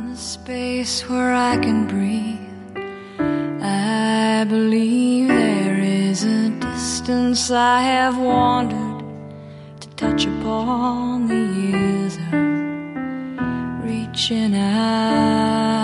a space where I can breathe. I believe there is a distance I have wandered to touch upon the years of reaching out.